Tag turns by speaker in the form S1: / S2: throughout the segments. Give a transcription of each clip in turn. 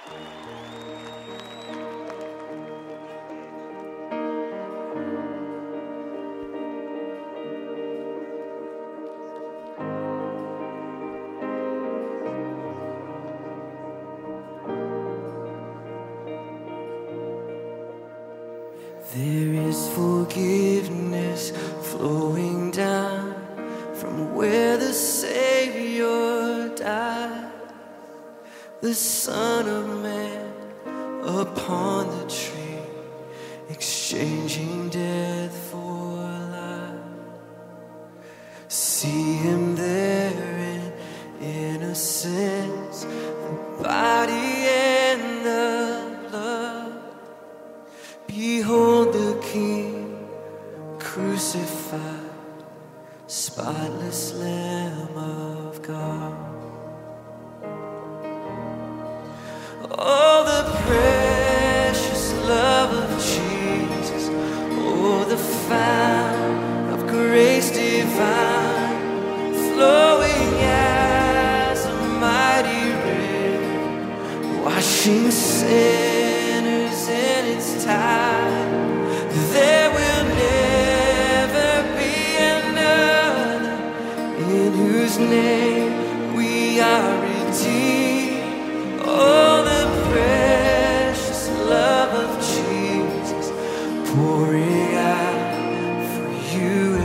S1: There is forgiveness flowing down from where the Savior died, the Son of Man upon the tree, exchanging death for life. See him there in innocence, the body and the blood. Behold the King crucified, spotless Lamb of God. Oh, the precious love of Jesus, oh, the fount of grace divine, flowing as a mighty river, washing sinners in its tide. There will never be another in whose name we are redeemed. Oh, the precious love of Jesus pouring out for you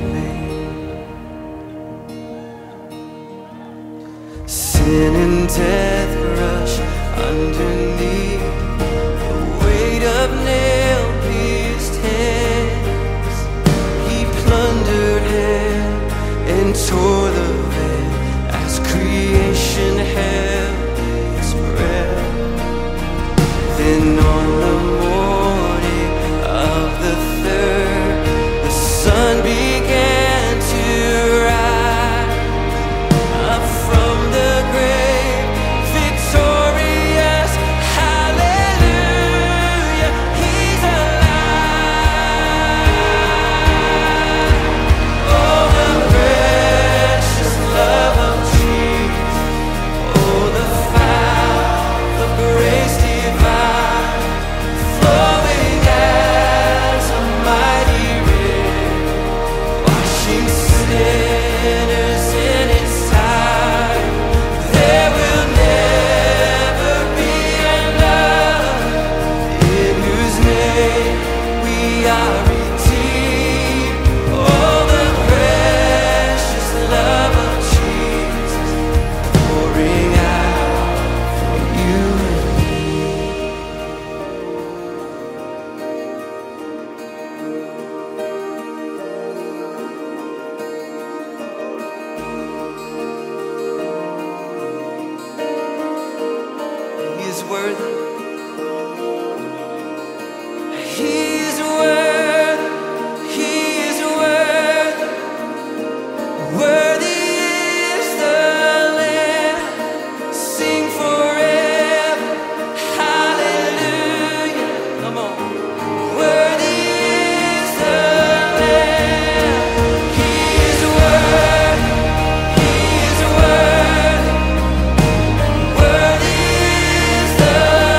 S1: and me. Sin and death crush underneath the weight of nail-pierced hands. He plundered hell and tore the veil as creation held its breath. Then on the morning of the third, the sun began to rise up from the grave, victorious. Hallelujah, he's alive. Oh, the precious love of Jesus, oh, the fount of grace divine, flowing as a mighty river, washing sinners in its tide. There will never be another in whose name we are redeemed. Oh, the precious love of Jesus pouring out for you and me. He is worthy. He is worthy. He is worthy. Worthy is the Lamb. Sing forever. Hallelujah. Come on. Worthy is the Lamb. He is worthy. He is worthy. Worthy is the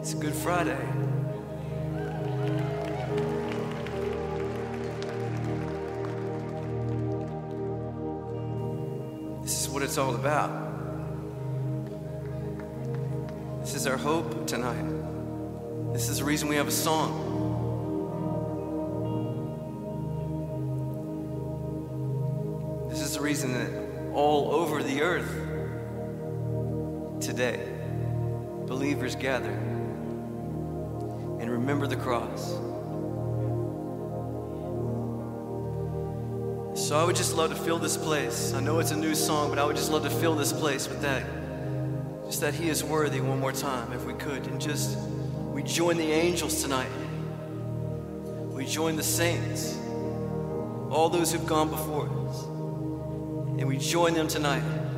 S1: It's Good Friday. This is what it's all about. This is our hope tonight. This is the reason we have a song. This is the reason that all over the earth today, believers gather and remember the cross. So I would just love to fill this place. I know it's a new song, but I would just love to fill this place with that. Just that He is worthy one more time, if we could. And just, we join the angels tonight. We join the saints, all those who've gone before us. And we join them tonight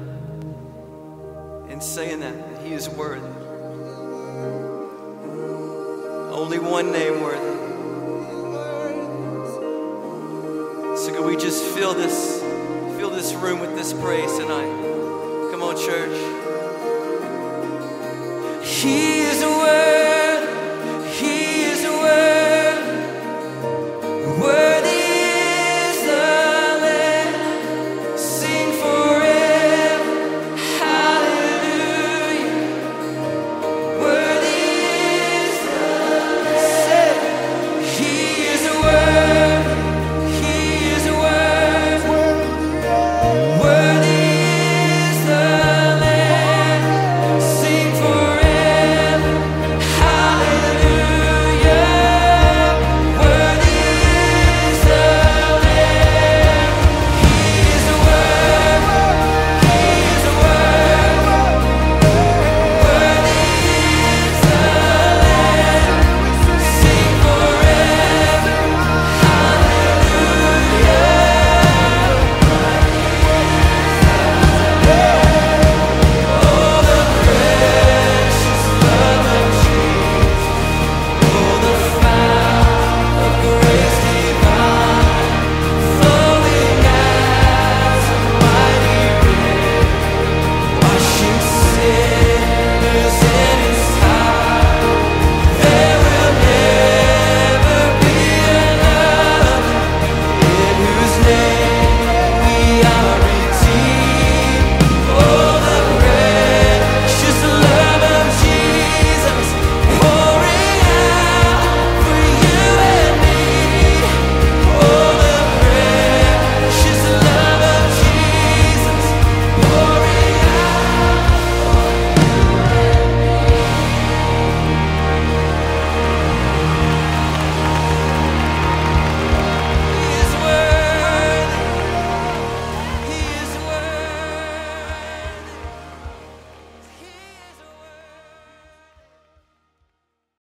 S1: in saying that He is worthy. Only one name worthy. So could we just fill this room with this praise tonight? Come on, church. He